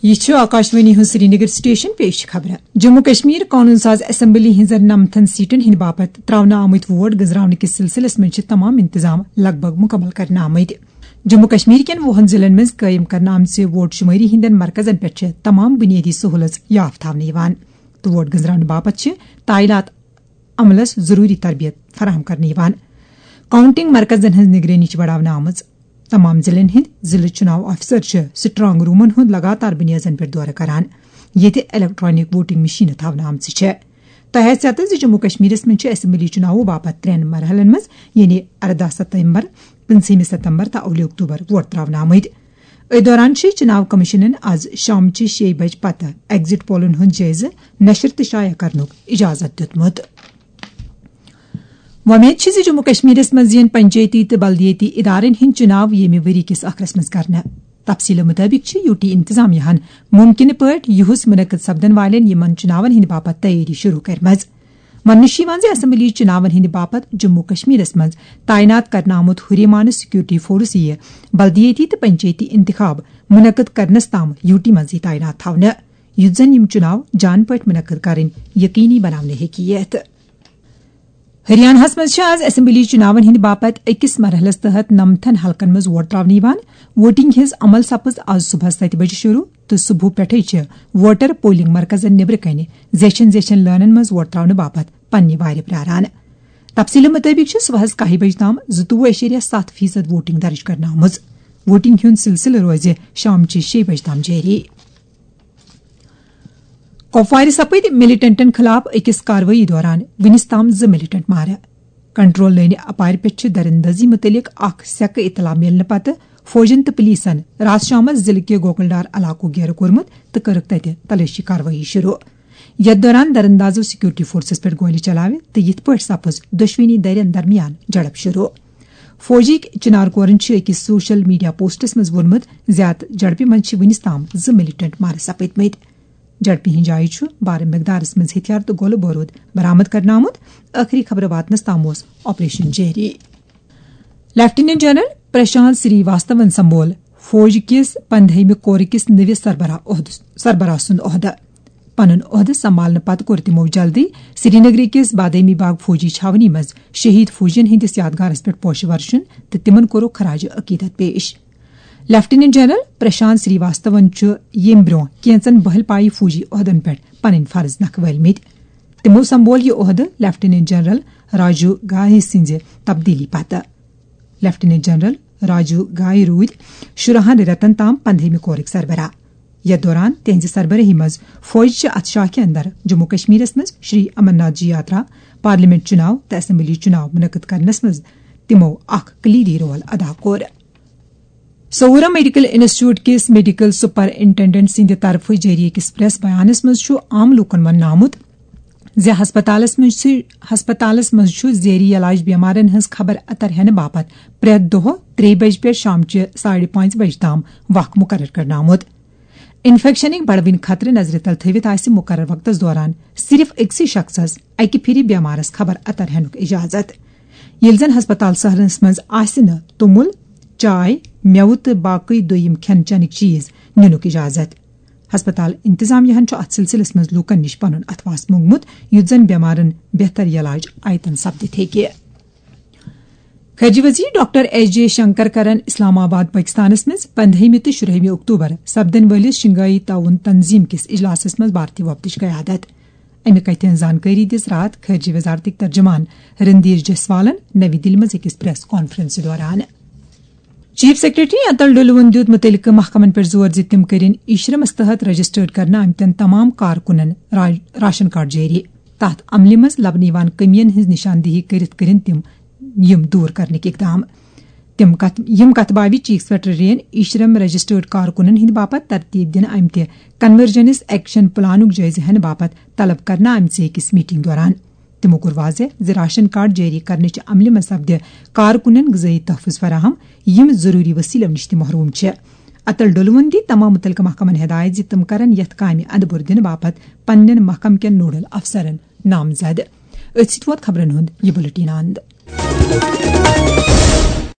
یہ آکاشوانی ہند Srinagar station پیش خبر جموں کشمیر قانون ساز اسمبلی ہزن 9 سیٹن ہند باپت تراؤن آمت ووٹ گزراؤن کس سلسلس من تمام انتظام لگ بھگ مکمل کرنا آمت جموں کشمیر کین 20 ضلعن مز قائم کرنا آمت ووٹ شماری ہندن مرکزن پہ تمام بنیادی سہولت یافت تھونہ تو ووٹ گزراؤن باپت تعینات عملس ضروری تربیت فراہم کرنے کاؤنٹنگ مرکزن ہز نگرانی بڑھانا آمت تمام ضلعن ہند ضلع چناو افسر سٹرانگ رومن ہند لگاتار بنیادن پہ دورہ کران یہ الیکٹرانک ووٹنگ مشین تھونہ آمت تحیثیت جموں کشمیرس من اسمبلی چناو باپت 3 مرحلن مز یعنی 14 ستمبر 15 ستمبر تو 1 اکتوبر ووٹ تراؤنہ آمت ا دوران چناو کمیشنن آز شام 6 بج پتہ ایگزٹ پولن ہند جائزہ نشر تو شائع کرنک اجازت دتمت ومید جموں کشمیرس مز پنچایتی تو بلدیاتی ادارن ہند چناو یمہ وری کس آخرس مز کرنا تفصیل مطابق یو ٹی انتظامیہ ممکنہ پٲٹھۍ یہس منعقد سپدن والن یمن چناون ہند باپت تیاری شروع کرمز وننہ اسمبلی چناون ہند باپت جموں کشمیرس مز تعینات کرنا آمت ہریمانہ سیکورٹی فورس یہ بلدیاتی تو پنچایتی انتخاب منعقد کرنس تام یو ٹی مز تعینات تھونہ یُتھ زن یم چناو جان پٲٹھۍ منعقد کرن یقینی بناونہ ہیکہ ہریانہ مز آز اسمبلی چناون ہند باپت اکس مرحلس تحت 9 حلقن مز ووٹ تراؤنہ ووٹنگ ہز عمل سپز آز صبح 7 بجے شروع تو صبح پٮ۪ٹھٕے ووٹر پولنگ مرکزن نبر کن زیچھن لٲنن مز ووٹ تراؤنہ باپت پنہ وارِ پراران تفصیل مطابق صبح 10 بجے تام 22.7% ووٹنگ درج کرنا آمٕژ ووٹنگ ہند سلسلہ روز شام 6 بجے تام جاری کپوارِ سپد ملیٹنٹن خلاف اکس کاروٲیی دوران ونس تام 2 ملیٹنٹ مارٕ کنٹرول لٲنہِ اپارِ پٮ۪ٹھ درندازی متعلق اخ سیکہ اطلاع ملنہ پتہ فوجن تو پولیسن رات شامس ضلع کے گوکلڈار علاقہ گیرٕ کورمت تو کٔرٕکھ تتہِ تلٲشی کاروٲیی شروع یتھ دوران درندازو سیکورٹی فورسس پٮ۪ٹھ گولہِ چلاوِ تہٕ یِتھ پٲٹھۍ سپٕز دۄشوٕنی دَرٮ۪ن درمیان جھڑپ شروع فوجٕکۍ چنار کورن أکِس سوشل میڈیا پوسٹس منٛز ووٚنمُت زِ اتھ جھڑپہِ منٛز ونس تام 2 ملیٹنٹ مارٕ سپٕدمٕتۍ جھڑپہِ ہٕنٛدِ جایہِ چھُ بارٕ مقدارس منٛز ہتھیار تہٕ گولہٕ بوروٗد برآمد کرنہٕ آمُت ٲخری خبر واتنس تام اوس آپریشن جاری لیفٹیننٹ جنرل پرشانت سری واستون سمبول فوج کس 15ہمہِ کور کس نٔوِس سربراہ سُنٛد عہدٕ پنُن عہدٕ سمبھالنہٕ پتہٕ کوٚر تِمو جلدی سری نگر کس بادامی باغ فوجی چھاونی منٛز شہید فوجین ہندس یادگارس پٮ۪ٹھ پوشہٕ ورشُن تہٕ تِمن کوٚرُکھ خراج عقیدت پیش لیفٹیننٹ جنرل پرشانت سری واستون چھُ ییٚمہِ برٛونٛہہ کینژن بہل پایی فوجی عہدن پٮ۪ٹھ پنٕنۍ فرض نکھٕ وٲلمٕتۍ تِمو سمبول یہ عہدٕ لیفٹیننٹ جنرل راجو گاہی سٕنٛزِ تبدیلی پتہٕ لیفٹیننٹ جنرل راجو گاہی روٗدۍ 16 رٮ۪تن تام 15ہمہِ کورٕکۍ سربراہ یتھ دوران تہنٛزِ سربرٲہی منٛز فوجچہِ اتھ شاخہِ اندر جموں کشمیرس منٛز شری امرناتھ جی یاترا پارلیمنٹ چناو تہٕ اسمبلی چناو منعقد کرنس منٛز تِمو اکھ کلیدی رول ادا کوٚر صورہ میڈیکل انسٹیٹیوٹ کس میڈیکل سپرنٹینڈنٹ سٕنٛدِ طرفہٕ جٲری أکِس پریس بیانس منٛز چھُ عام لوٗکن وننہٕ آمُت زِ ہسپتالس منٛز چھُ زیری علاج بیمارن ہٕنٛز خبر اتر ہینہٕ باپت پرٛٮ۪تھ دۄہ 3 بجہِ پٮ۪ٹھ شامچہِ 5:30 بجہِ تام وق مقرر کرنہٕ آمُت انفیکشنٕکۍ بڑوٕنۍ خطرٕ نظرِ تل تھٲوِتھ آسہِ مقرر وقتس دوران صرف أکسٕے شخصس اکہِ پھِرِ بیمارس خبر اتر ہینُک اجازت ییٚلہِ زن ہسپتال سہرنس منٛز آسہِ نہٕ توٚمُل چاے میوٕ تہٕ باقٕے دوٚیِم کھٮ۪ن چٮ۪نٕکۍ چیٖز نِنُک اجازت ہسپتال انتظامیہن چھُ اتھ سلسلس منٛز لوٗکن نِش پنُن اتھواس موٚنگمُت یُتھ زن بیمارن بہتر علاج آیتن سپدِتھ ہیٚکہِ خارجہ وزیر ڈاکٹر ایس جے شنکر کرن اسلام آباد پاکستانس منٛز 15 تہٕ 16 اکتوبر سپدن وٲلِس شنگھائی تعاون تنظیم کِس اجلاسس منٛز بھارتی وفدٕچ قیادت امہِ کتھِ ہٕنٛز زانکٲری دِژ راتھ خارجہ وزارتٕکۍ ترجمان رندیر جیسوالن نوی دِلہِ منٛز أکِس پریس کانفرنسہِ دوران چیف سیکرٹری اتل ڈولوَن دِیُت مُتعلقہٕ محکمن پٮ۪ٹھ زور زِ تِم کٔرِن ایشرمس تحت رجسٹرڈ کرنہٕ آمتٮ۪ن تمام کارکُنن راشن کارڈ جٲری تتھ عملہِ منٛز لبنہٕ یِوان کٔمین ہٕنٛز نشاندہی کٔرِتھ کٔرِن تِم یِم دوٗر کرنٕکۍ اقدام یِم کتھ بابہِ چیف سیکرٹریَن ایشرم رجسٹرڈ کارکُنن ہٕنٛدِ باپت ترتیٖب دِنہٕ آمتہِ کنورجنس ایکشن پلانُک جٲیزٕ ہینہٕ باپت طلب کرنہٕ آمژِ أکِس میٹنگ دوران تِمو کوٚر واضح زِ راشن کارڈ جٲری کرنٕچ عملہِ منٛز سپدِ کارکُنن غذٲیی تحفظ فراہم یِم ضروٗری وسیٖلو نِش تہِ محروٗم چھِ اتل ڈولوَن دِتۍ تمام مُتعلقہٕ محکمن ہدایت زِ تِم کرن یتھ کامہِ اندبُر دِنہٕ باپت پننٮ۪ن محکمہٕ کٮ۪ن نوڈل افسرن نامزد أتھۍ سۭتۍ ووت خبرن ہُنٛد یہِ بُلٹن اند